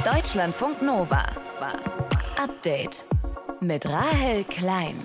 Deutschlandfunk Nova. Update mit Rahel Klein.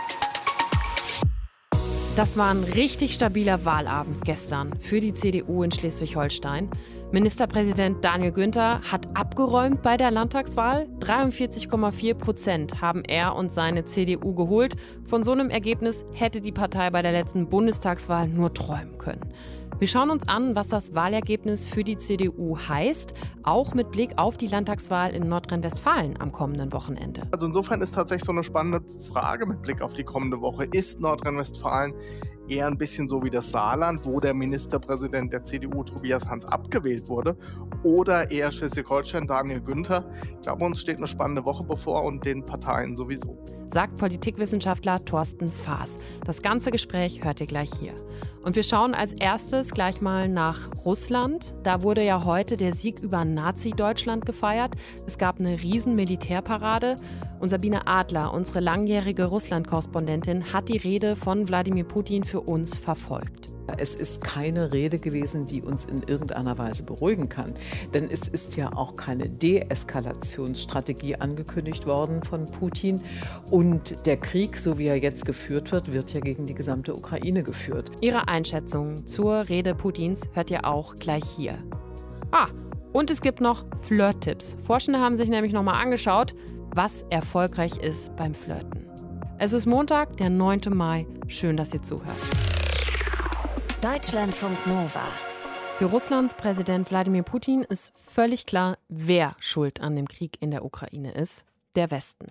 Das war ein richtig stabiler Wahlabend gestern für die CDU in Schleswig-Holstein. Ministerpräsident Daniel Günther hat abgeräumt bei der Landtagswahl. 43,4% haben er und seine CDU geholt. Von so einem Ergebnis hätte die Partei bei der letzten Bundestagswahl nur träumen können. Wir schauen uns an, was das Wahlergebnis für die CDU heißt, auch mit Blick auf die Landtagswahl in Nordrhein-Westfalen am kommenden Wochenende. Also insofern ist tatsächlich so eine spannende Frage mit Blick auf die kommende Woche. Ist Nordrhein-Westfalen eher ein bisschen so wie das Saarland, wo der Ministerpräsident der CDU, Tobias Hans, abgewählt wurde, oder eher Schleswig-Holstein, Daniel Günther? Ich glaube, uns steht eine spannende Woche bevor und den Parteien sowieso. Sagt Politikwissenschaftler Thorsten Faas. Das ganze Gespräch hört ihr gleich hier. Und wir schauen als erstes gleich mal nach Russland. Da wurde ja heute der Sieg über Nazi-Deutschland gefeiert. Es gab eine riesen Militärparade. Und Sabine Adler, unsere langjährige Russland-Korrespondentin, hat die Rede von Wladimir Putin für uns verfolgt. Es ist keine Rede gewesen, die uns in irgendeiner Weise beruhigen kann. Denn es ist ja auch keine Deeskalationsstrategie angekündigt worden von Putin. Und der Krieg, so wie er jetzt geführt wird ja gegen die gesamte Ukraine geführt. Ihre Einschätzung zur Rede Putins hört ihr auch gleich hier. Und es gibt noch Flirt-Tipps. Forschende haben sich nämlich nochmal angeschaut, was erfolgreich ist beim Flirten. Es ist Montag, der 9. Mai. Schön, dass ihr zuhört. Deutschlandfunk Nova. Für Russlands Präsident Wladimir Putin ist völlig klar, wer schuld an dem Krieg in der Ukraine ist: der Westen.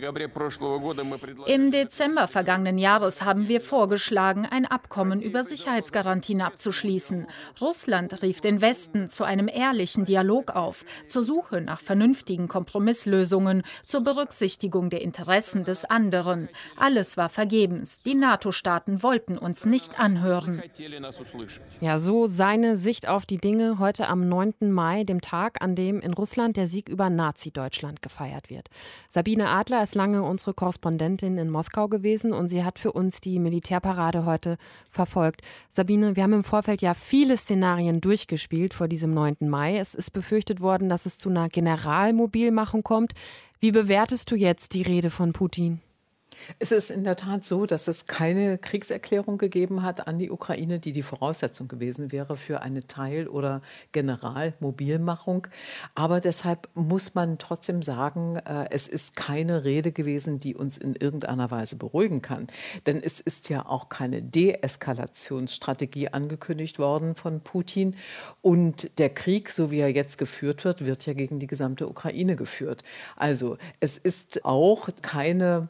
Im Dezember vergangenen Jahres haben wir vorgeschlagen, ein Abkommen über Sicherheitsgarantien abzuschließen. Russland rief den Westen zu einem ehrlichen Dialog auf, zur Suche nach vernünftigen Kompromisslösungen, zur Berücksichtigung der Interessen des anderen. Alles war vergebens. Die NATO-Staaten wollten uns nicht anhören. Ja, so seine Sicht auf die Dinge heute am 9. Mai, dem Tag, an dem in Russland der Sieg über Nazi-Deutschland gefeiert wird. Sabine Adler ist lange unsere Korrespondentin in Moskau gewesen und sie hat für uns die Militärparade heute verfolgt. Sabine, wir haben im Vorfeld ja viele Szenarien durchgespielt vor diesem 9. Mai. Es ist befürchtet worden, dass es zu einer Generalmobilmachung kommt. Wie bewertest du jetzt die Rede von Putin? Es ist in der Tat so, dass es keine Kriegserklärung gegeben hat an die Ukraine, die Voraussetzung gewesen wäre für eine Teil- oder Generalmobilmachung. Aber deshalb muss man trotzdem sagen, es ist keine Rede gewesen, die uns in irgendeiner Weise beruhigen kann. Denn es ist ja auch keine Deeskalationsstrategie angekündigt worden von Putin. Und der Krieg, so wie er jetzt geführt wird ja gegen die gesamte Ukraine geführt. Also es ist auch keine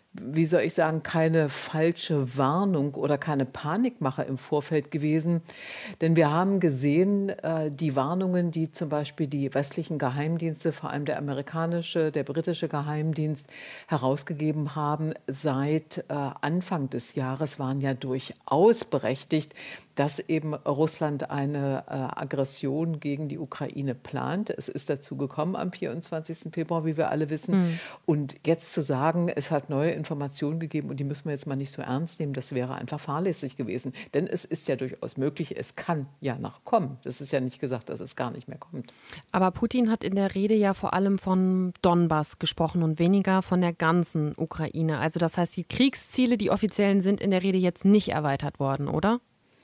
keine falsche Warnung oder keine Panikmache im Vorfeld gewesen. Denn wir haben gesehen, die Warnungen, die zum Beispiel die westlichen Geheimdienste, vor allem der amerikanische, der britische Geheimdienst herausgegeben haben, seit Anfang des Jahres waren ja durchaus berechtigt, dass eben Russland eine Aggression gegen die Ukraine plant. Es ist dazu gekommen am 24. Februar, wie wir alle wissen. Und jetzt zu sagen, es hat neue Informationen gegeben und die müssen wir jetzt mal nicht so ernst nehmen, das wäre einfach fahrlässig gewesen. Denn es ist ja durchaus möglich, es kann ja noch kommen. Das ist ja nicht gesagt, dass es gar nicht mehr kommt. Aber Putin hat in der Rede ja vor allem von Donbass gesprochen und weniger von der ganzen Ukraine. Also das heißt, die Kriegsziele, die offiziellen, sind in der Rede jetzt nicht erweitert worden, oder?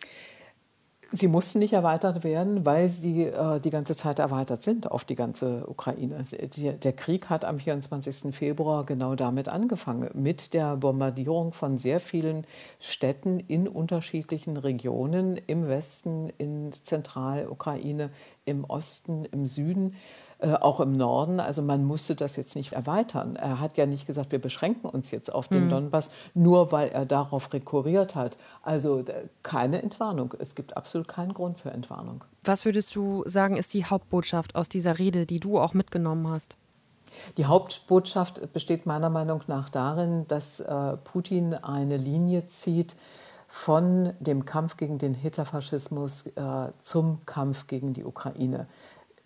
Sie mussten nicht erweitert werden, weil sie die ganze Zeit erweitert sind auf die ganze Ukraine. Der Krieg hat am 24. Februar genau damit angefangen, mit der Bombardierung von sehr vielen Städten in unterschiedlichen Regionen, im Westen, in Zentralukraine, im Osten, im Süden. Auch im Norden, also man musste das jetzt nicht erweitern. Er hat ja nicht gesagt, wir beschränken uns jetzt auf den Donbass, nur weil er darauf rekurriert hat. Also keine Entwarnung. Es gibt absolut keinen Grund für Entwarnung. Was würdest du sagen, ist die Hauptbotschaft aus dieser Rede, die du auch mitgenommen hast? Die Hauptbotschaft besteht meiner Meinung nach darin, dass Putin eine Linie zieht von dem Kampf gegen den Hitlerfaschismus zum Kampf gegen die Ukraine.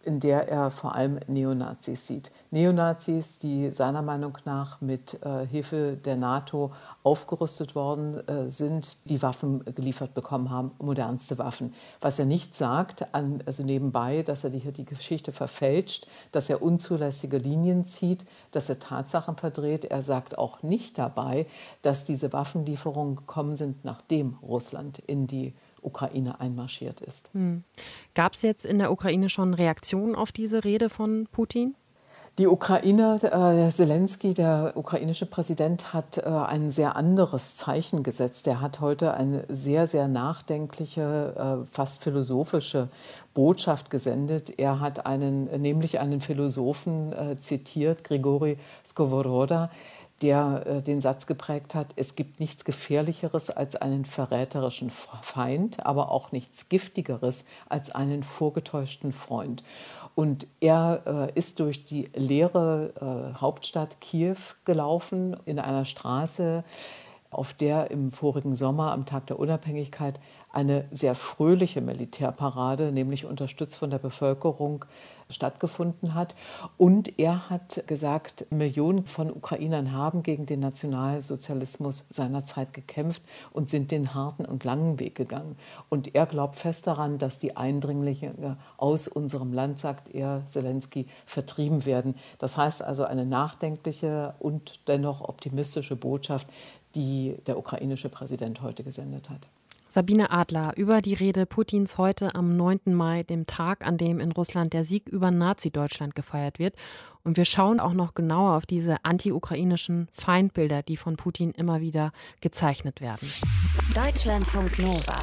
in der er vor allem Neonazis sieht. Neonazis, die seiner Meinung nach mit Hilfe der NATO aufgerüstet worden sind, die Waffen geliefert bekommen haben, modernste Waffen. Was er nicht sagt, also nebenbei, dass er die Geschichte verfälscht, dass er unzulässige Linien zieht, dass er Tatsachen verdreht. Er sagt auch nicht dabei, dass diese Waffenlieferungen gekommen sind, nachdem Russland in die Ukraine einmarschiert ist. Gab es jetzt in der Ukraine schon Reaktionen auf diese Rede von Putin? Die Ukrainer, Zelensky, der ukrainische Präsident, hat ein sehr anderes Zeichen gesetzt. Er hat heute eine sehr, sehr nachdenkliche, fast philosophische Botschaft gesendet. Er hat nämlich einen Philosophen zitiert, Grigori Skovoroda, der den Satz geprägt hat: Es gibt nichts Gefährlicheres als einen verräterischen Feind, aber auch nichts Giftigeres als einen vorgetäuschten Freund. Und er ist durch die leere Hauptstadt Kiew gelaufen, in einer Straße, auf der im vorigen Sommer am Tag der Unabhängigkeit eine sehr fröhliche Militärparade, nämlich unterstützt von der Bevölkerung, stattgefunden hat. Und er hat gesagt, Millionen von Ukrainern haben gegen den Nationalsozialismus seiner Zeit gekämpft und sind den harten und langen Weg gegangen. Und er glaubt fest daran, dass die Eindringlinge aus unserem Land, sagt er, Zelensky, vertrieben werden. Das heißt also eine nachdenkliche und dennoch optimistische Botschaft, die der ukrainische Präsident heute gesendet hat. Sabine Adler über die Rede Putins heute am 9. Mai, dem Tag, an dem in Russland der Sieg über Nazi-Deutschland gefeiert wird. Und wir schauen auch noch genauer auf diese anti-ukrainischen Feindbilder, die von Putin immer wieder gezeichnet werden. Deutschlandfunk Nova.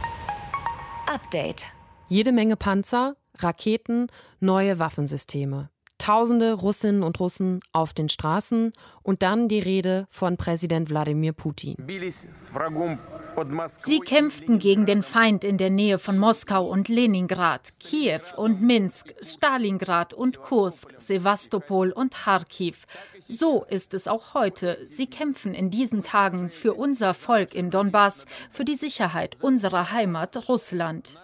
Update. Jede Menge Panzer, Raketen, neue Waffensysteme. Tausende Russinnen und Russen auf den Straßen und dann die Rede von Präsident Wladimir Putin. Sie kämpften gegen den Feind in der Nähe von Moskau und Leningrad, Kiew und Minsk, Stalingrad und Kursk, Sewastopol und Charkiw. So ist es auch heute. Sie kämpfen in diesen Tagen für unser Volk im Donbass, für die Sicherheit unserer Heimat Russland.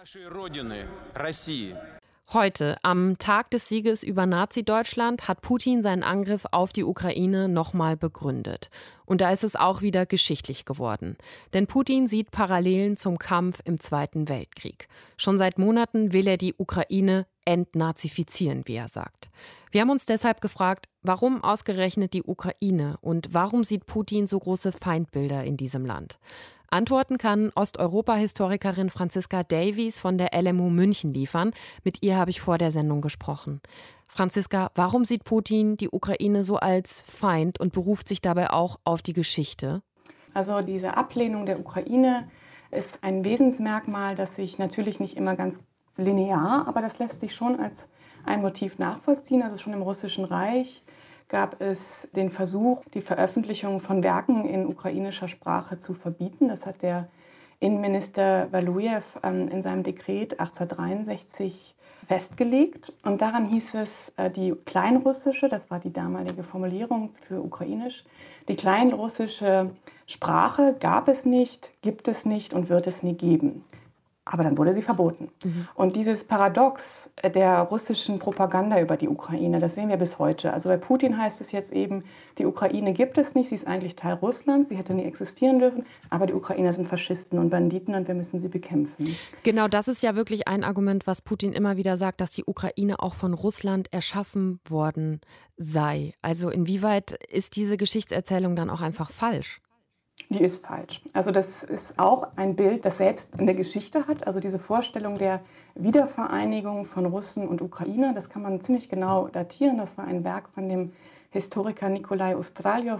Heute, am Tag des Sieges über Nazi-Deutschland, hat Putin seinen Angriff auf die Ukraine nochmal begründet. Und da ist es auch wieder geschichtlich geworden. Denn Putin sieht Parallelen zum Kampf im Zweiten Weltkrieg. Schon seit Monaten will er die Ukraine entnazifizieren, wie er sagt. Wir haben uns deshalb gefragt, warum ausgerechnet die Ukraine und warum sieht Putin so große Feindbilder in diesem Land? Antworten kann Osteuropa-Historikerin Franziska Davies von der LMU München liefern. Mit ihr habe ich vor der Sendung gesprochen. Franziska, warum sieht Putin die Ukraine so als Feind und beruft sich dabei auch auf die Geschichte? Also diese Ablehnung der Ukraine ist ein Wesensmerkmal, das sich natürlich nicht immer ganz linear, aber das lässt sich schon als ein Motiv nachvollziehen. Also schon im Russischen Reich gab es den Versuch, die Veröffentlichung von Werken in ukrainischer Sprache zu verbieten. Das hat der Innenminister Walujew in seinem Dekret 1863 festgelegt. Und daran hieß es, die kleinrussische, das war die damalige Formulierung für ukrainisch, die kleinrussische Sprache gab es nicht, gibt es nicht und wird es nie geben. Aber dann wurde sie verboten. Und dieses Paradox der russischen Propaganda über die Ukraine, das sehen wir bis heute. Also bei Putin heißt es jetzt eben, die Ukraine gibt es nicht, sie ist eigentlich Teil Russlands, sie hätte nie existieren dürfen, aber die Ukrainer sind Faschisten und Banditen und wir müssen sie bekämpfen. Genau, das ist ja wirklich ein Argument, was Putin immer wieder sagt, dass die Ukraine auch von Russland erschaffen worden sei. Also inwieweit ist diese Geschichtserzählung dann auch einfach falsch? Die ist falsch. Also das ist auch ein Bild, das selbst eine Geschichte hat. Also diese Vorstellung der Wiedervereinigung von Russen und Ukrainer, das kann man ziemlich genau datieren. Das war ein Werk von dem Historiker Nikolai Ustraljow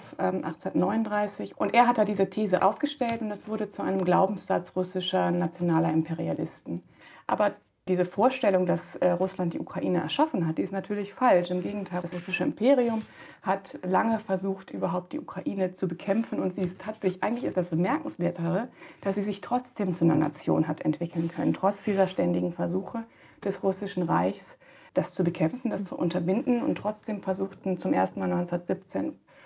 1839. Und er hat da diese These aufgestellt und das wurde zu einem Glaubenssatz russischer nationaler Imperialisten. Aber diese Vorstellung, dass Russland die Ukraine erschaffen hat, die ist natürlich falsch. Im Gegenteil, das russische Imperium hat lange versucht, überhaupt die Ukraine zu bekämpfen. Und eigentlich ist das Bemerkenswertere, dass sie sich trotzdem zu einer Nation hat entwickeln können, trotz dieser ständigen Versuche des Russischen Reichs, das zu bekämpfen, das zu unterbinden. Und trotzdem versuchten zum ersten Mal 1917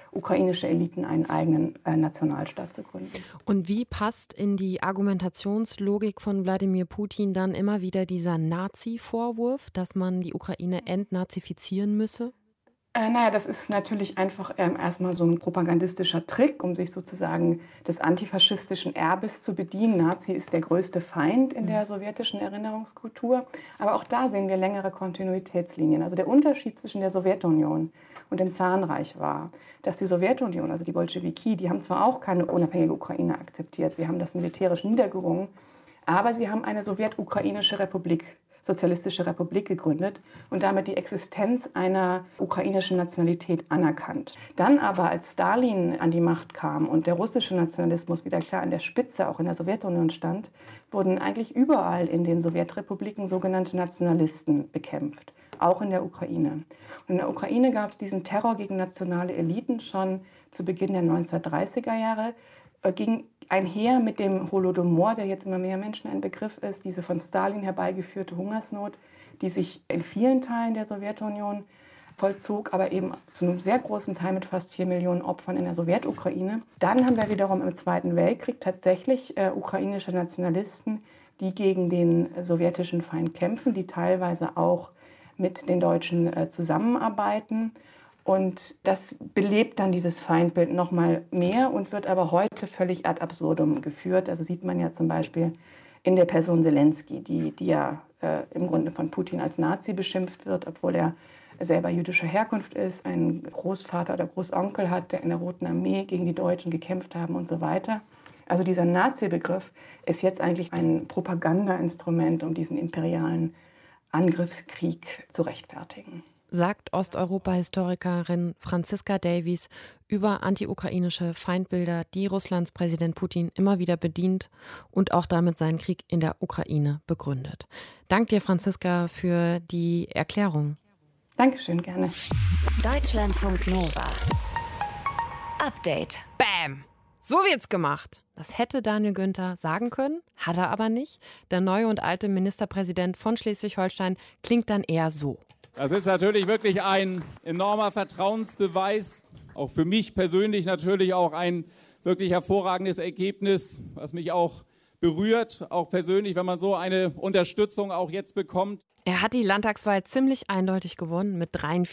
ukrainische Eliten einen eigenen Nationalstaat zu gründen. Und wie passt in die Argumentationslogik von Wladimir Putin dann immer wieder dieser Nazi-Vorwurf, dass man die Ukraine entnazifizieren müsse? Naja, das ist natürlich einfach erstmal so ein propagandistischer Trick, um sich sozusagen des antifaschistischen Erbes zu bedienen. Nazi ist der größte Feind in der sowjetischen Erinnerungskultur. Aber auch da sehen wir längere Kontinuitätslinien. Also der Unterschied zwischen der Sowjetunion und dem Zarenreich war, dass die Sowjetunion, also die Bolschewiki, die haben zwar auch keine unabhängige Ukraine akzeptiert, sie haben das militärisch niedergerungen, aber sie haben eine sowjetukrainische Republik, Sozialistische Republik gegründet und damit die Existenz einer ukrainischen Nationalität anerkannt. Dann aber, als Stalin an die Macht kam und der russische Nationalismus wieder klar an der Spitze auch in der Sowjetunion stand, wurden eigentlich überall in den Sowjetrepubliken sogenannte Nationalisten bekämpft, auch in der Ukraine. Und in der Ukraine gab es diesen Terror gegen nationale Eliten schon zu Beginn der 1930er Jahre, ging einher mit dem Holodomor, der jetzt immer mehr Menschen ein Begriff ist, diese von Stalin herbeigeführte Hungersnot, die sich in vielen Teilen der Sowjetunion vollzog, aber eben zu einem sehr großen Teil mit fast 4 Millionen Opfern in der Sowjetukraine. Dann haben wir wiederum im Zweiten Weltkrieg tatsächlich ukrainische Nationalisten, die gegen den sowjetischen Feind kämpfen, die teilweise auch mit den Deutschen zusammenarbeiten. Und das belebt dann dieses Feindbild noch mal mehr und wird aber heute völlig ad absurdum geführt. Also sieht man ja zum Beispiel in der Person Selenskyj, die ja im Grunde von Putin als Nazi beschimpft wird, obwohl er selber jüdischer Herkunft ist, einen Großvater oder Großonkel hat, der in der Roten Armee gegen die Deutschen gekämpft haben und so weiter. Also dieser Nazi-Begriff ist jetzt eigentlich ein Propagandainstrument, um diesen imperialen Angriffskrieg zu rechtfertigen. Sagt Osteuropa-Historikerin Franziska Davies über anti-ukrainische Feindbilder, die Russlands Präsident Putin immer wieder bedient und auch damit seinen Krieg in der Ukraine begründet. Dank dir, Franziska, für die Erklärung. Dankeschön, gerne. Deutschlandfunk Nova. Update. Bam! So wird's gemacht. Das hätte Daniel Günther sagen können, hat er aber nicht. Der neue und alte Ministerpräsident von Schleswig-Holstein klingt dann eher so. Das ist natürlich wirklich ein enormer Vertrauensbeweis, auch für mich persönlich natürlich auch ein wirklich hervorragendes Ergebnis, was mich auch berührt, auch persönlich, wenn man so eine Unterstützung auch jetzt bekommt. Er hat die Landtagswahl ziemlich eindeutig gewonnen mit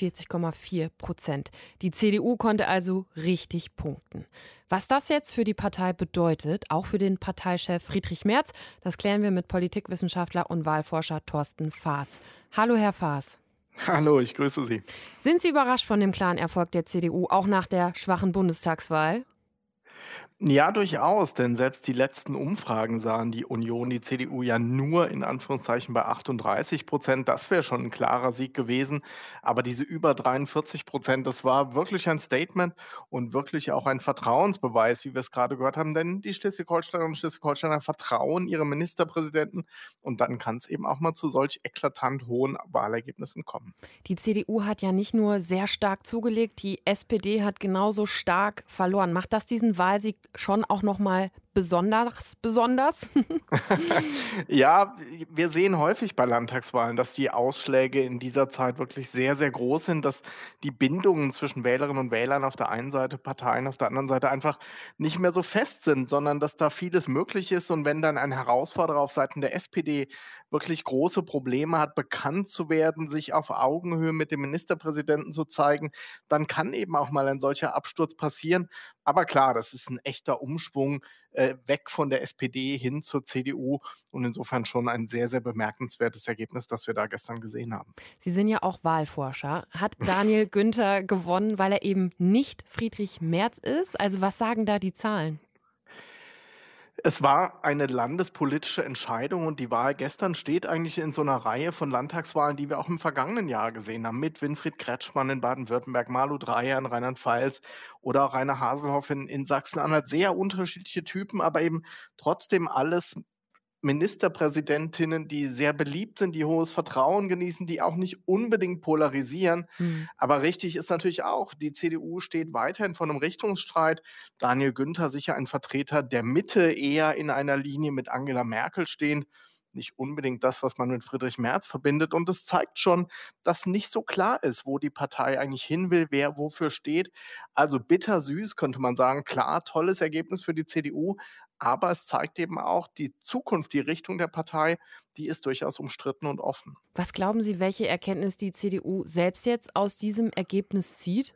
43,4%. Die CDU konnte also richtig punkten. Was das jetzt für die Partei bedeutet, auch für den Parteichef Friedrich Merz, das klären wir mit Politikwissenschaftler und Wahlforscher Thorsten Faas. Hallo, Herr Faas. Hallo, ich grüße Sie. Sind Sie überrascht von dem klaren Erfolg der CDU, auch nach der schwachen Bundestagswahl? Ja, durchaus, denn selbst die letzten Umfragen sahen die Union, die CDU ja nur in Anführungszeichen bei 38%. Das wäre schon ein klarer Sieg gewesen. Aber diese über 43%, das war wirklich ein Statement und wirklich auch ein Vertrauensbeweis, wie wir es gerade gehört haben. Denn die Schleswig-Holsteiner und Schleswig-Holsteiner vertrauen ihrem Ministerpräsidenten. Und dann kann es eben auch mal zu solch eklatant hohen Wahlergebnissen kommen. Die CDU hat ja nicht nur sehr stark zugelegt, die SPD hat genauso stark verloren. Macht das diesen Wahlsieg schon auch noch mal besonders? Ja, wir sehen häufig bei Landtagswahlen, dass die Ausschläge in dieser Zeit wirklich sehr, sehr groß sind, dass die Bindungen zwischen Wählerinnen und Wählern auf der einen Seite, Parteien auf der anderen Seite einfach nicht mehr so fest sind, sondern dass da vieles möglich ist. Und wenn dann ein Herausforderer auf Seiten der SPD wirklich große Probleme hat, bekannt zu werden, sich auf Augenhöhe mit dem Ministerpräsidenten zu zeigen, dann kann eben auch mal ein solcher Absturz passieren. Aber klar, das ist ein echter Umschwung weg von der SPD hin zur CDU und insofern schon ein sehr, sehr bemerkenswertes Ergebnis, das wir da gestern gesehen haben. Sie sind ja auch Wahlforscher. Hat Daniel Günther gewonnen, weil er eben nicht Friedrich Merz ist? Also was sagen da die Zahlen? Es war eine landespolitische Entscheidung und die Wahl gestern steht eigentlich in so einer Reihe von Landtagswahlen, die wir auch im vergangenen Jahr gesehen haben, mit Winfried Kretschmann in Baden-Württemberg, Malu Dreyer in Rheinland-Pfalz oder auch Rainer Haselhoff in Sachsen-Anhalt. Sehr unterschiedliche Typen, aber eben trotzdem alles Ministerpräsidentinnen, die sehr beliebt sind, die hohes Vertrauen genießen, die auch nicht unbedingt polarisieren. Aber richtig ist natürlich auch, die CDU steht weiterhin vor einem Richtungsstreit. Daniel Günther sicher ein Vertreter der Mitte, eher in einer Linie mit Angela Merkel stehend. nicht unbedingt das, was man mit Friedrich Merz verbindet. Und es zeigt schon, dass nicht so klar ist, wo die Partei eigentlich hin will, wer wofür steht. Also bittersüß könnte man sagen. Klar, tolles Ergebnis für die CDU. Aber es zeigt eben auch, die Zukunft, die Richtung der Partei, die ist durchaus umstritten und offen. Was glauben Sie, welche Erkenntnis die CDU selbst jetzt aus diesem Ergebnis zieht?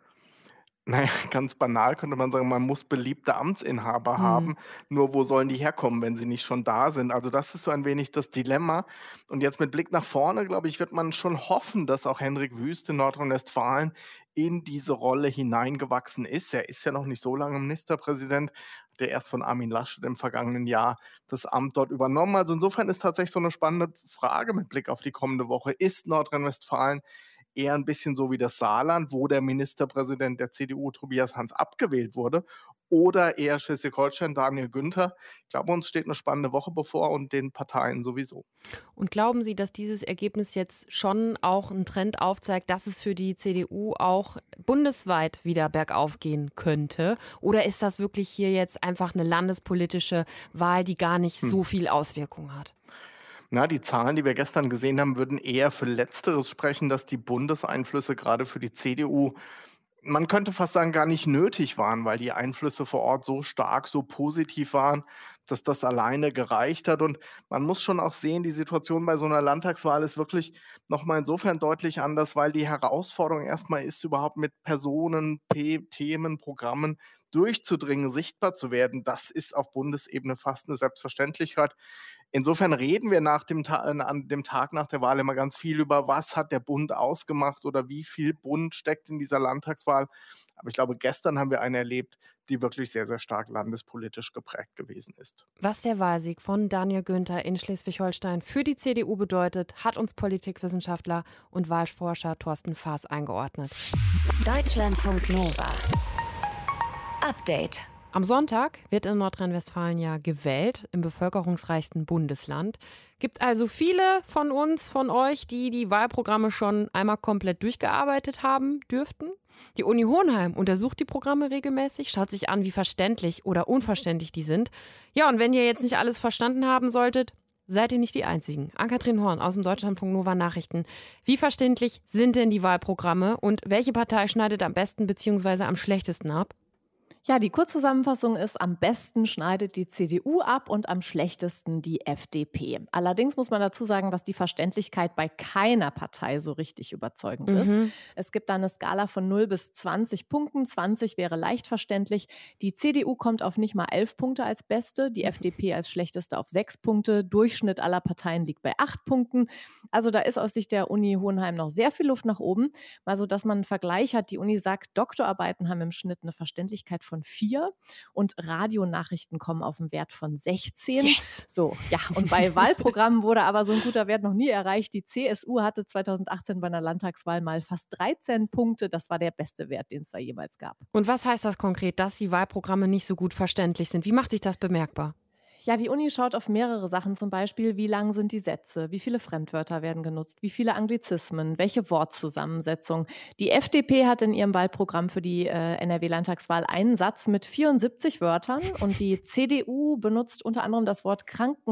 Naja, ganz banal könnte man sagen, man muss beliebte Amtsinhaber haben. Nur wo sollen die herkommen, wenn sie nicht schon da sind? Also das ist so ein wenig das Dilemma. Und jetzt mit Blick nach vorne, glaube ich, wird man schon hoffen, dass auch Henrik Wüst in Nordrhein-Westfalen in diese Rolle hineingewachsen ist. Er ist ja noch nicht so lange Ministerpräsident, der erst von Armin Laschet im vergangenen Jahr das Amt dort übernommen. Also insofern ist tatsächlich so eine spannende Frage mit Blick auf die kommende Woche. Ist Nordrhein-Westfalen eher ein bisschen so wie das Saarland, wo der Ministerpräsident der CDU, Tobias Hans, abgewählt wurde, oder eher Schleswig-Holstein, Daniel Günther? Ich glaube, uns steht eine spannende Woche bevor und den Parteien sowieso. Und glauben Sie, dass dieses Ergebnis jetzt schon auch einen Trend aufzeigt, dass es für die CDU auch bundesweit wieder bergauf gehen könnte? Oder ist das wirklich hier jetzt einfach eine landespolitische Wahl, die gar nicht so viel Auswirkung hat? Na, die Zahlen, die wir gestern gesehen haben, würden eher für Letzteres sprechen, dass die Bundeseinflüsse gerade für die CDU, man könnte fast sagen, gar nicht nötig waren, weil die Einflüsse vor Ort so stark, so positiv waren, dass das alleine gereicht hat. Und man muss schon auch sehen, die Situation bei so einer Landtagswahl ist wirklich nochmal insofern deutlich anders, weil die Herausforderung erstmal ist, überhaupt mit Personen, Themen, Programmen durchzudringen, sichtbar zu werden. Das ist auf Bundesebene fast eine Selbstverständlichkeit. Insofern reden wir an dem Tag nach der Wahl immer ganz viel über, was hat der Bund ausgemacht oder wie viel Bund steckt in dieser Landtagswahl. Aber ich glaube, gestern haben wir eine erlebt, die wirklich sehr, sehr stark landespolitisch geprägt gewesen ist. Was der Wahlsieg von Daniel Günther in Schleswig-Holstein für die CDU bedeutet, hat uns Politikwissenschaftler und Wahlforscher Thorsten Faas eingeordnet. Deutschlandfunk Nova. Update. Am Sonntag wird in Nordrhein-Westfalen ja gewählt, im bevölkerungsreichsten Bundesland. Gibt also viele von uns, von euch, die die Wahlprogramme schon einmal komplett durchgearbeitet haben dürften. Die Uni Hohenheim untersucht die Programme regelmäßig, schaut sich an, wie verständlich oder unverständlich die sind. Ja, und wenn ihr jetzt nicht alles verstanden haben solltet, seid ihr nicht die Einzigen. Ann-Kathrin Horn aus dem Deutschlandfunk Nova Nachrichten. Wie verständlich sind denn die Wahlprogramme und welche Partei schneidet am besten bzw. am schlechtesten ab? Ja, die Kurzzusammenfassung ist, am besten schneidet die CDU ab und am schlechtesten die FDP. Allerdings muss man dazu sagen, dass die Verständlichkeit bei keiner Partei so richtig überzeugend ist. Es gibt da eine Skala von 0 bis 20 Punkten. 20 wäre leicht verständlich. Die CDU kommt auf nicht mal 11 Punkte als beste, die FDP als schlechteste auf 6 Punkte. Durchschnitt aller Parteien liegt bei 8 Punkten. Also da ist aus Sicht der Uni Hohenheim noch sehr viel Luft nach oben. Mal so, dass man einen Vergleich hat. Die Uni sagt, Doktorarbeiten haben im Schnitt eine Verständlichkeit von 4 und Radionachrichten kommen auf einen Wert von 16. Yes! So, ja, und bei Wahlprogrammen wurde aber so ein guter Wert noch nie erreicht. Die CSU hatte 2018 bei einer Landtagswahl mal fast 13 Punkte. Das war der beste Wert, den es da jemals gab. Und was heißt das konkret, dass die Wahlprogramme nicht so gut verständlich sind? Wie macht sich das bemerkbar? Ja, die Uni schaut auf mehrere Sachen, zum Beispiel, wie lang sind die Sätze, wie viele Fremdwörter werden genutzt, wie viele Anglizismen, welche Wortzusammensetzung. Die FDP hat in ihrem Wahlprogramm für die NRW-Landtagswahl einen Satz mit 74 Wörtern und die CDU benutzt unter anderem das Wort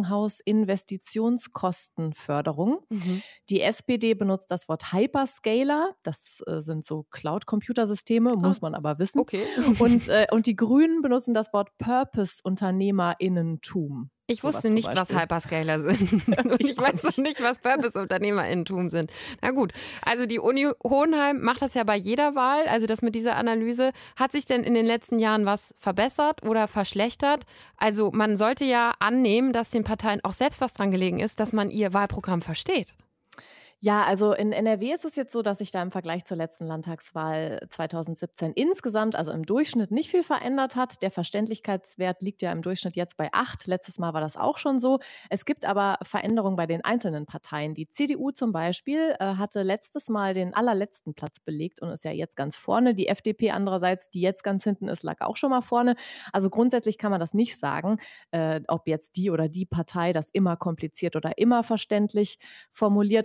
Krankenhausinvestitionskostenförderung. Die SPD benutzt das Wort Hyperscaler, das sind so Cloud-Computersysteme, muss man aber wissen. Okay. Und die Grünen benutzen das Wort Purpose-UnternehmerInnentum. Ich wusste nicht, was Hyperscaler sind. Ich weiß noch nicht, was Purpose-UnternehmerInnentum sind. Na gut, also die Uni Hohenheim macht das ja bei jeder Wahl, also das mit dieser Analyse. Hat sich denn in den letzten Jahren was verbessert oder verschlechtert? Also man sollte ja annehmen, dass den Parteien auch selbst was dran gelegen ist, dass man ihr Wahlprogramm versteht. Ja, also in NRW ist es jetzt so, dass sich da im Vergleich zur letzten Landtagswahl 2017 insgesamt, also im Durchschnitt, nicht viel verändert hat. Der Verständlichkeitswert liegt ja im Durchschnitt jetzt bei 8. Letztes Mal war das auch schon so. Es gibt aber Veränderungen bei den einzelnen Parteien. Die CDU zum Beispiel hatte letztes Mal den allerletzten Platz belegt und ist ja jetzt ganz vorne. Die FDP andererseits, die jetzt ganz hinten ist, lag auch schon mal vorne. Also grundsätzlich kann man das nicht sagen, ob jetzt die oder die Partei das immer kompliziert oder immer verständlich formuliert. Und was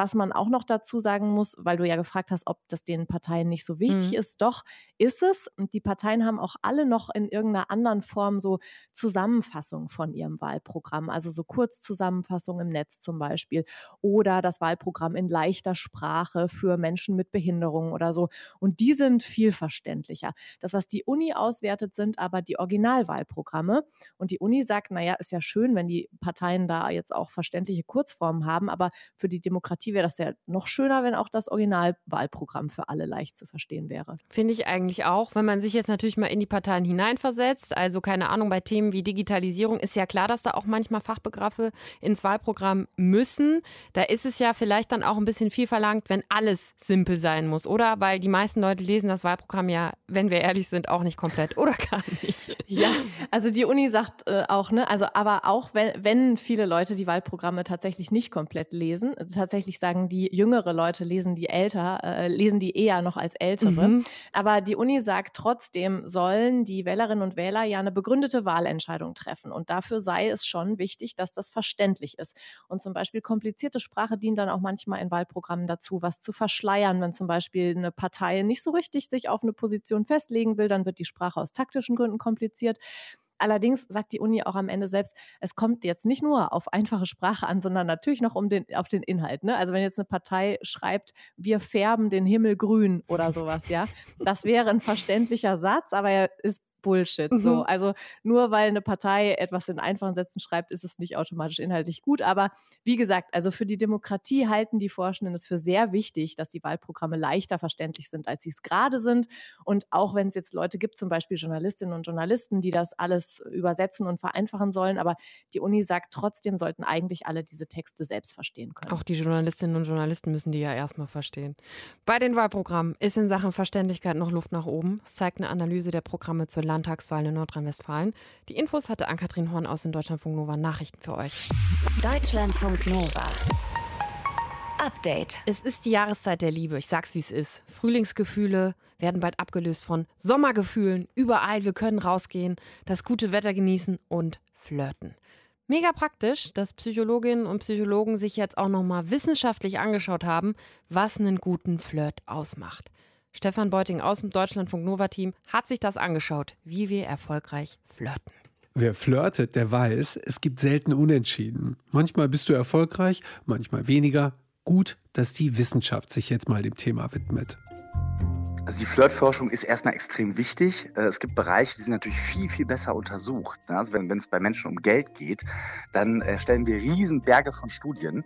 was man auch noch dazu sagen muss, weil du ja gefragt hast, ob das den Parteien nicht so wichtig ist, doch ist es. Und die Parteien haben auch alle noch in irgendeiner anderen Form so Zusammenfassungen von ihrem Wahlprogramm, also so Kurzzusammenfassungen im Netz zum Beispiel oder das Wahlprogramm in leichter Sprache für Menschen mit Behinderungen oder so. Und die sind viel verständlicher. Das, was die Uni auswertet, sind aber die Originalwahlprogramme. Und die Uni sagt, naja, ist ja schön, wenn die Parteien da jetzt auch verständliche Kurzformen haben, aber für die Demokratie wäre das ja noch schöner, wenn auch das Originalwahlprogramm für alle leicht zu verstehen wäre. Finde ich eigentlich auch, wenn man sich jetzt natürlich mal in die Parteien hineinversetzt, also keine Ahnung, bei Themen wie Digitalisierung ist ja klar, dass da auch manchmal Fachbegriffe ins Wahlprogramm müssen. Da ist es ja vielleicht dann auch ein bisschen viel verlangt, wenn alles simpel sein muss, oder? Weil die meisten Leute lesen das Wahlprogramm ja, wenn wir ehrlich sind, auch nicht komplett oder gar nicht. Ja, also die Uni sagt auch, ne, also aber auch wenn viele Leute die Wahlprogramme tatsächlich nicht komplett lesen, also tatsächlich sagen die jüngere Leute lesen die eher noch als ältere, aber die Uni sagt trotzdem, sollen die Wählerinnen und Wähler ja eine begründete Wahlentscheidung treffen und dafür sei es schon wichtig, dass das verständlich ist. Und zum Beispiel komplizierte Sprache dient dann auch manchmal in Wahlprogrammen dazu, was zu verschleiern, wenn zum Beispiel eine Partei nicht so richtig sich auf eine Position festlegen will, dann wird die Sprache aus taktischen Gründen kompliziert. Allerdings sagt die Uni auch am Ende selbst, es kommt jetzt nicht nur auf einfache Sprache an, sondern natürlich noch auf den Inhalt. Ne? Also wenn jetzt eine Partei schreibt, wir färben den Himmel grün oder sowas, ja, das wäre ein verständlicher Satz, aber er ist Bullshit. So. Also nur weil eine Partei etwas in einfachen Sätzen schreibt, ist es nicht automatisch inhaltlich gut. Aber wie gesagt, also für die Demokratie halten die Forschenden es für sehr wichtig, dass die Wahlprogramme leichter verständlich sind, als sie es gerade sind. Und auch wenn es jetzt Leute gibt, zum Beispiel Journalistinnen und Journalisten, die das alles übersetzen und vereinfachen sollen, aber die Uni sagt, trotzdem sollten eigentlich alle diese Texte selbst verstehen können. Auch die Journalistinnen und Journalisten müssen die ja erstmal verstehen. Bei den Wahlprogrammen ist in Sachen Verständlichkeit noch Luft nach oben. Das zeigt eine Analyse der Programme zur Landtagswahl in Nordrhein-Westfalen. Die Infos hatte Ann-Kathrin Horn aus den Deutschlandfunk Nova Nachrichten für euch. Deutschlandfunk Nova. Update. Es ist die Jahreszeit der Liebe. Ich sag's, wie es ist. Frühlingsgefühle werden bald abgelöst von Sommergefühlen. Überall, wir können rausgehen, das gute Wetter genießen und flirten. Mega praktisch, dass Psychologinnen und Psychologen sich jetzt auch nochmal wissenschaftlich angeschaut haben, was einen guten Flirt ausmacht. Stefan Beuting aus dem Deutschlandfunk Nova-Team hat sich das angeschaut, wie wir erfolgreich flirten. Wer flirtet, der weiß, es gibt selten Unentschieden. Manchmal bist du erfolgreich, manchmal weniger. Gut, dass die Wissenschaft sich jetzt mal dem Thema widmet. Also die Flirtforschung ist erstmal extrem wichtig. Es gibt Bereiche, die sind natürlich viel, viel besser untersucht. Also wenn es bei Menschen um Geld geht, dann stellen wir riesen Berge von Studien.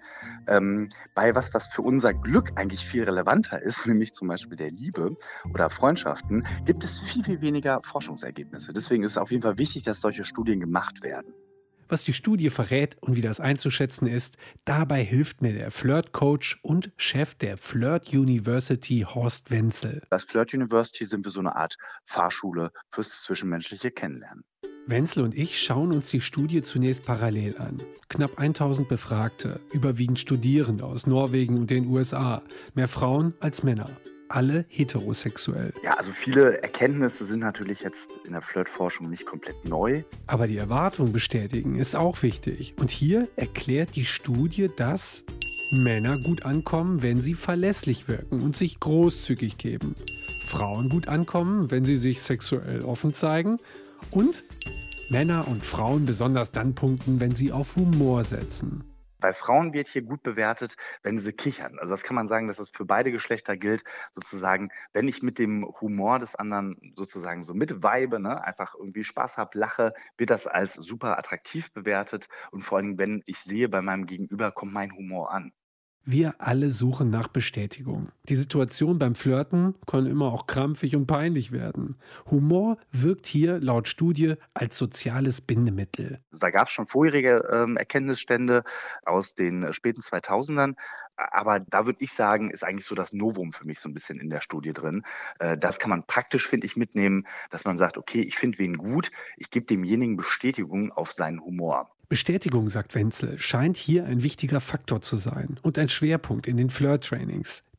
Bei was für unser Glück eigentlich viel relevanter ist, nämlich zum Beispiel der Liebe oder Freundschaften, gibt es viel, viel weniger Forschungsergebnisse. Deswegen ist es auf jeden Fall wichtig, dass solche Studien gemacht werden. Was die Studie verrät und wie das einzuschätzen ist, dabei hilft mir der Flirt-Coach und Chef der Flirt University, Horst Wenzel. Als Flirt University sind wir so eine Art Fahrschule fürs zwischenmenschliche Kennenlernen. Wenzel und ich schauen uns die Studie zunächst parallel an. Knapp 1000 Befragte, überwiegend Studierende aus Norwegen und den USA, mehr Frauen als Männer. Alle heterosexuell. Ja, also viele Erkenntnisse sind natürlich jetzt in der Flirtforschung nicht komplett neu. Aber die Erwartung bestätigen ist auch wichtig. Und hier erklärt die Studie, dass Männer gut ankommen, wenn sie verlässlich wirken und sich großzügig geben. Frauen gut ankommen, wenn sie sich sexuell offen zeigen. Und Männer und Frauen besonders dann punkten, wenn sie auf Humor setzen. Bei Frauen wird hier gut bewertet, wenn sie kichern. Also das kann man sagen, dass das für beide Geschlechter gilt. Sozusagen, wenn ich mit dem Humor des anderen sozusagen so mitvibe, ne, einfach irgendwie Spaß habe, lache, wird das als super attraktiv bewertet. Und vor allem, wenn ich sehe, bei meinem Gegenüber kommt mein Humor an. Wir alle suchen nach Bestätigung. Die Situation beim Flirten kann immer auch krampfig und peinlich werden. Humor wirkt hier laut Studie als soziales Bindemittel. Da gab es schon vorherige Erkenntnisstände aus den späten 2000ern. Aber da würde ich sagen, ist eigentlich so das Novum für mich so ein bisschen in der Studie drin. Das kann man praktisch, finde ich, mitnehmen, dass man sagt, okay, ich finde wen gut, ich gebe demjenigen Bestätigung auf seinen Humor. Bestätigung, sagt Wenzel, scheint hier ein wichtiger Faktor zu sein und ein Schwerpunkt in den Flirt-Trainings.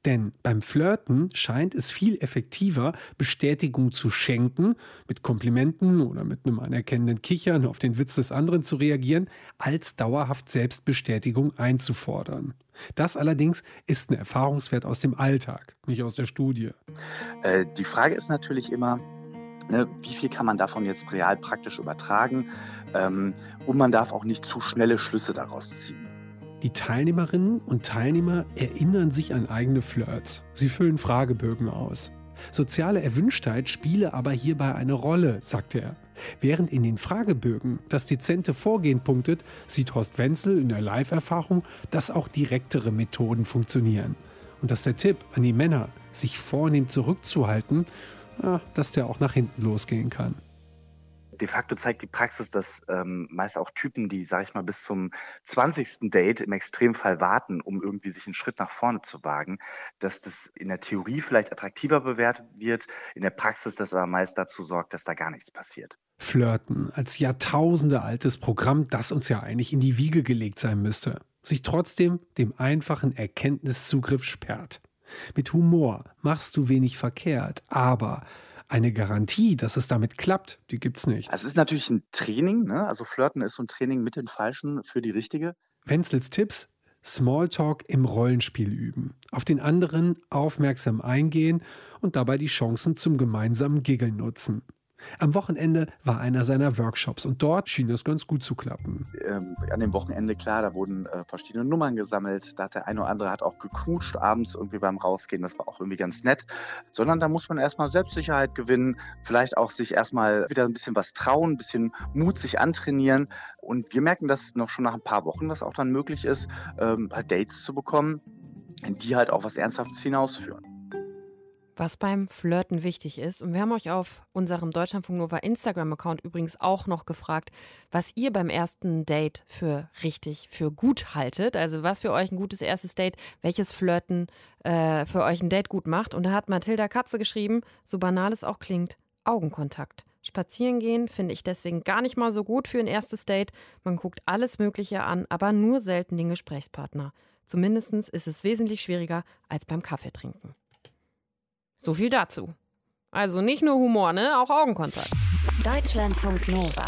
Denn beim Flirten scheint es viel effektiver, Bestätigung zu schenken, mit Komplimenten oder mit einem anerkennenden Kichern auf den Witz des anderen zu reagieren, als dauerhaft Selbstbestätigung einzufordern. Das allerdings ist ein Erfahrungswert aus dem Alltag, nicht aus der Studie. Die Frage ist natürlich immer, wie viel kann man davon jetzt real praktisch übertragen? Und man darf auch nicht zu schnelle Schlüsse daraus ziehen. Die Teilnehmerinnen und Teilnehmer erinnern sich an eigene Flirts. Sie füllen Fragebögen aus. Soziale Erwünschtheit spiele aber hierbei eine Rolle, sagte er. Während in den Fragebögen das dezente Vorgehen punktet, sieht Horst Wenzel in der Live-Erfahrung, dass auch direktere Methoden funktionieren. Und dass der Tipp an die Männer, sich vornehm zurückzuhalten, dass der auch nach hinten losgehen kann. De facto zeigt die Praxis, dass meist auch Typen, die, sag ich mal, bis zum 20. Date im Extremfall warten, um irgendwie sich einen Schritt nach vorne zu wagen, dass das in der Theorie vielleicht attraktiver bewertet wird, in der Praxis das aber meist dazu sorgt, dass da gar nichts passiert. Flirten als jahrtausendealtes Programm, das uns ja eigentlich in die Wiege gelegt sein müsste, sich trotzdem dem einfachen Erkenntniszugriff sperrt. Mit Humor machst du wenig verkehrt, aber eine Garantie, dass es damit klappt, die gibt's nicht. Also es ist natürlich ein Training, ne? Also Flirten ist so ein Training mit den Falschen für die Richtige. Wenzels Tipps: Smalltalk im Rollenspiel üben, auf den anderen aufmerksam eingehen und dabei die Chancen zum gemeinsamen Giggeln nutzen. Am Wochenende war einer seiner Workshops und dort schien es ganz gut zu klappen. An dem Wochenende, klar, da wurden verschiedene Nummern gesammelt. Da hat der eine oder andere hat auch geknutscht abends irgendwie beim Rausgehen. Das war auch irgendwie ganz nett. Sondern da muss man erstmal Selbstsicherheit gewinnen, vielleicht auch sich erstmal wieder ein bisschen was trauen, ein bisschen Mut sich antrainieren. Und wir merken das noch schon nach ein paar Wochen, dass auch dann möglich ist, halt Dates zu bekommen, die halt auch was Ernsthaftes hinausführen. Was beim Flirten wichtig ist. Und wir haben euch auf unserem Deutschlandfunk Nova Instagram-Account übrigens auch noch gefragt, was ihr beim ersten Date für gut haltet. Also was für euch ein gutes erstes Date, welches Flirten für euch ein Date gut macht. Und da hat Mathilda Katze geschrieben, so banal es auch klingt, Augenkontakt. Spazieren gehen finde ich deswegen gar nicht mal so gut für ein erstes Date. Man guckt alles Mögliche an, aber nur selten den Gesprächspartner. Zumindest ist es wesentlich schwieriger als beim Kaffeetrinken. So viel dazu. Also nicht nur Humor, ne? Auch Augenkontakt. Deutschlandfunk Nova.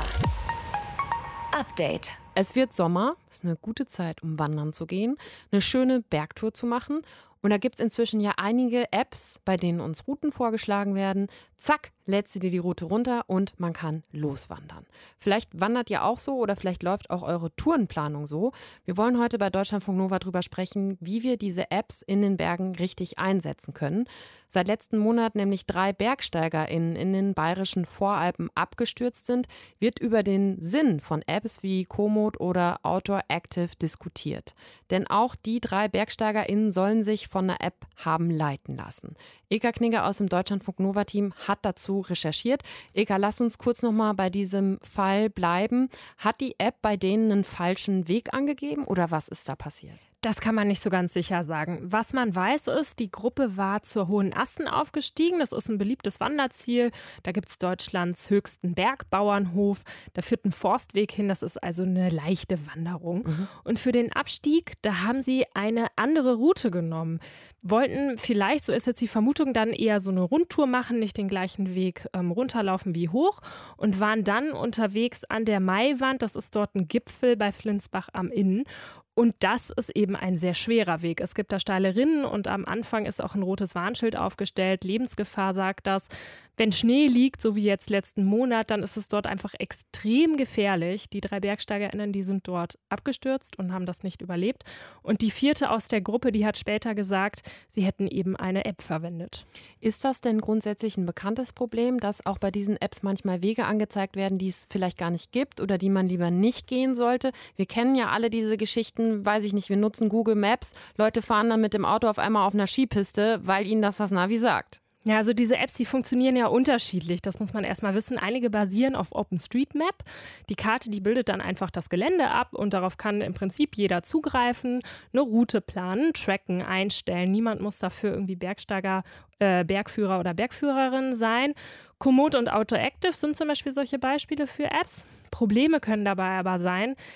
Update. Es wird Sommer, ist eine gute Zeit, um wandern zu gehen, eine schöne Bergtour zu machen. Und da gibt es inzwischen ja einige Apps, bei denen uns Routen vorgeschlagen werden. Zack, lädst du dir die Route runter und man kann loswandern. Vielleicht wandert ihr auch so oder vielleicht läuft auch eure Tourenplanung so. Wir wollen heute bei Deutschlandfunk Nova drüber sprechen, wie wir diese Apps in den Bergen richtig einsetzen können. Seit letzten Monat nämlich 3 BergsteigerInnen in den bayerischen Voralpen abgestürzt sind, wird über den Sinn von Apps wie Komoot oder Outdoor Active diskutiert. Denn auch die 3 BergsteigerInnen sollen sich von einer App haben leiten lassen. Ilka Knigge aus dem Deutschlandfunk Nova Team hat dazu recherchiert. Ilka, lass uns kurz nochmal bei diesem Fall bleiben. Hat die App bei denen einen falschen Weg angegeben oder was ist da passiert? Das kann man nicht so ganz sicher sagen. Was man weiß ist, die Gruppe war zur Hohen Asten aufgestiegen. Das ist ein beliebtes Wanderziel. Da gibt es Deutschlands höchsten Bergbauernhof. Da führt ein Forstweg hin. Das ist also eine leichte Wanderung. Und für den Abstieg, da haben sie eine andere Route genommen. Wollten vielleicht, so ist jetzt die Vermutung, dann eher so eine Rundtour machen, nicht den gleichen Weg runterlaufen wie hoch. Und waren dann unterwegs an der Maiwand. Das ist dort ein Gipfel bei Flinsbach am Inn. Und das ist eben ein sehr schwerer Weg. Es gibt da steile Rinnen und am Anfang ist auch ein rotes Warnschild aufgestellt. Lebensgefahr sagt das. Wenn Schnee liegt, so wie jetzt letzten Monat, dann ist es dort einfach extrem gefährlich. Die 3 BergsteigerInnen, die sind dort abgestürzt und haben das nicht überlebt. Und die 4. aus der Gruppe, die hat später gesagt, sie hätten eben eine App verwendet. Ist das denn grundsätzlich ein bekanntes Problem, dass auch bei diesen Apps manchmal Wege angezeigt werden, die es vielleicht gar nicht gibt oder die man lieber nicht gehen sollte? Wir kennen ja alle diese Geschichten, weiß ich nicht, wir nutzen Google Maps, Leute fahren dann mit dem Auto auf einmal auf einer Skipiste, weil ihnen das Navi sagt. Ja, also diese Apps, die funktionieren ja unterschiedlich. Das muss man erstmal wissen. Einige basieren auf OpenStreetMap. Die Karte, die bildet dann einfach das Gelände ab und darauf kann im Prinzip jeder zugreifen, eine Route planen, tracken, einstellen. Niemand muss dafür irgendwie Bergsteiger, Bergführer oder Bergführerin sein. Komoot und Outdoor Active sind zum Beispiel solche Beispiele für Apps. Probleme können dabei aber sein,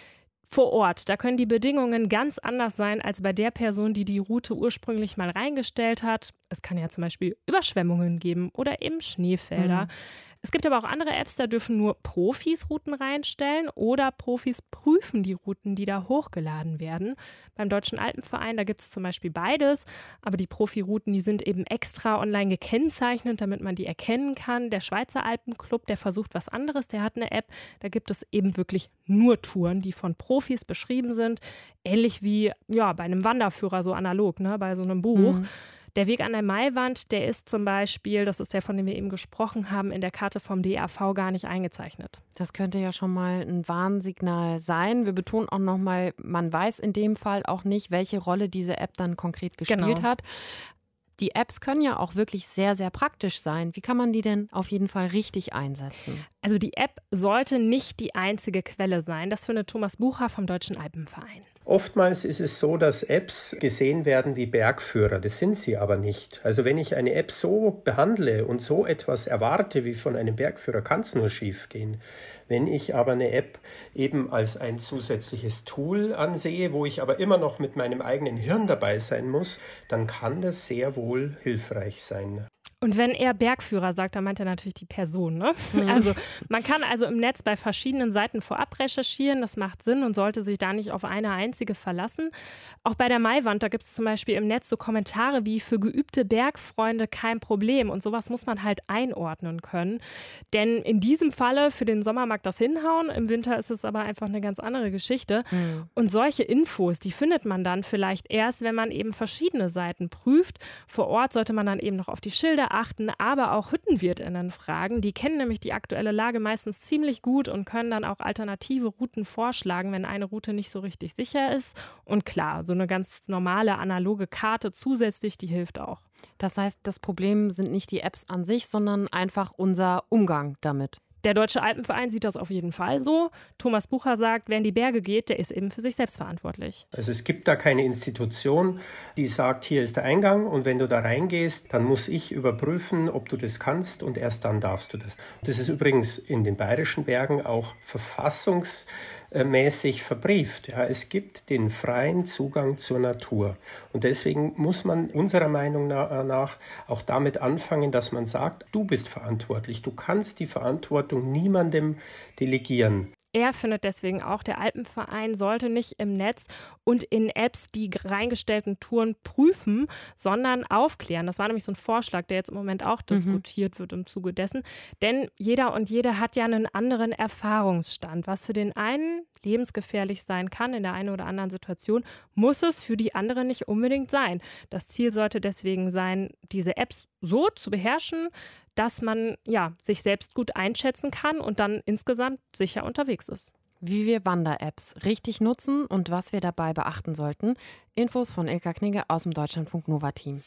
Vor Ort, da können die Bedingungen ganz anders sein als bei der Person, die die Route ursprünglich mal reingestellt hat. Es kann ja zum Beispiel Überschwemmungen geben oder eben Schneefelder. Es gibt aber auch andere Apps, da dürfen nur Profis Routen reinstellen oder Profis prüfen die Routen, die da hochgeladen werden. Beim Deutschen Alpenverein, da gibt es zum Beispiel beides, aber die Profirouten, die sind eben extra online gekennzeichnet, damit man die erkennen kann. Der Schweizer Alpenclub, der versucht was anderes, der hat eine App, da gibt es eben wirklich nur Touren, die von Profis beschrieben sind, ähnlich wie bei einem Wanderführer, so analog, ne, bei so einem Buch. Der Weg an der Maiwand, der ist zum Beispiel, das ist der, von dem wir eben gesprochen haben, in der Karte vom DAV gar nicht eingezeichnet. Das könnte ja schon mal ein Warnsignal sein. Wir betonen auch nochmal, man weiß in dem Fall auch nicht, welche Rolle diese App dann konkret gespielt hat. Die Apps können ja auch wirklich sehr, sehr praktisch sein. Wie kann man die denn auf jeden Fall richtig einsetzen? Also die App sollte nicht die einzige Quelle sein. Das findet Thomas Bucher vom Deutschen Alpenverein. Oftmals ist es so, dass Apps gesehen werden wie Bergführer. Das sind sie aber nicht. Also wenn ich eine App so behandle und so etwas erwarte wie von einem Bergführer, kann es nur schief gehen. Wenn ich aber eine App eben als ein zusätzliches Tool ansehe, wo ich aber immer noch mit meinem eigenen Hirn dabei sein muss, dann kann das sehr wohl hilfreich sein. Und wenn er Bergführer sagt, dann meint er natürlich die Person, ne? Also man kann also im Netz bei verschiedenen Seiten vorab recherchieren, das macht Sinn und sollte sich da nicht auf eine einzige verlassen. Auch bei der Maiwand, da gibt es zum Beispiel im Netz so Kommentare wie für geübte Bergfreunde kein Problem und sowas muss man halt einordnen können. Denn in diesem Falle für den Sommer mag das hinhauen, im Winter ist es aber einfach eine ganz andere Geschichte. Und solche Infos, die findet man dann vielleicht erst, wenn man eben verschiedene Seiten prüft. Vor Ort sollte man dann eben noch auf die Schilder achten, aber auch HüttenwirtInnen fragen. Die kennen nämlich die aktuelle Lage meistens ziemlich gut und können dann auch alternative Routen vorschlagen, wenn eine Route nicht so richtig sicher ist. Und klar, so eine ganz normale analoge Karte zusätzlich, die hilft auch. Das heißt, das Problem sind nicht die Apps an sich, sondern einfach unser Umgang damit. Der Deutsche Alpenverein sieht das auf jeden Fall so. Thomas Bucher sagt, wer in die Berge geht, der ist eben für sich selbst verantwortlich. Also es gibt da keine Institution, die sagt, hier ist der Eingang und wenn du da reingehst, dann muss ich überprüfen, ob du das kannst und erst dann darfst du das. Das ist übrigens in den Bayerischen Bergen auch verfassungsmäßig verbrieft. Ja, es gibt den freien Zugang zur Natur. Und deswegen muss man unserer Meinung nach auch damit anfangen, dass man sagt, du bist verantwortlich, du kannst die Verantwortung niemandem delegieren. Er findet deswegen auch, der Alpenverein sollte nicht im Netz und in Apps die reingestellten Touren prüfen, sondern aufklären. Das war nämlich so ein Vorschlag, der jetzt im Moment auch diskutiert wird im Zuge dessen. Denn jeder und jede hat ja einen anderen Erfahrungsstand. Was für den einen lebensgefährlich sein kann in der einen oder anderen Situation, muss es für die andere nicht unbedingt sein. Das Ziel sollte deswegen sein, diese Apps so zu beherrschen, dass man sich selbst gut einschätzen kann und dann insgesamt sicher unterwegs ist. Wie wir Wander-Apps richtig nutzen und was wir dabei beachten sollten. Infos von Ilka Knigge aus dem Deutschlandfunk Nova-Team.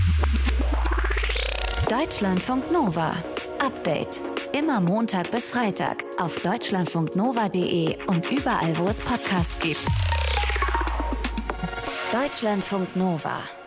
Deutschlandfunk Nova. Update. Immer Montag bis Freitag auf deutschlandfunknova.de und überall, wo es Podcasts gibt. Deutschlandfunk Nova.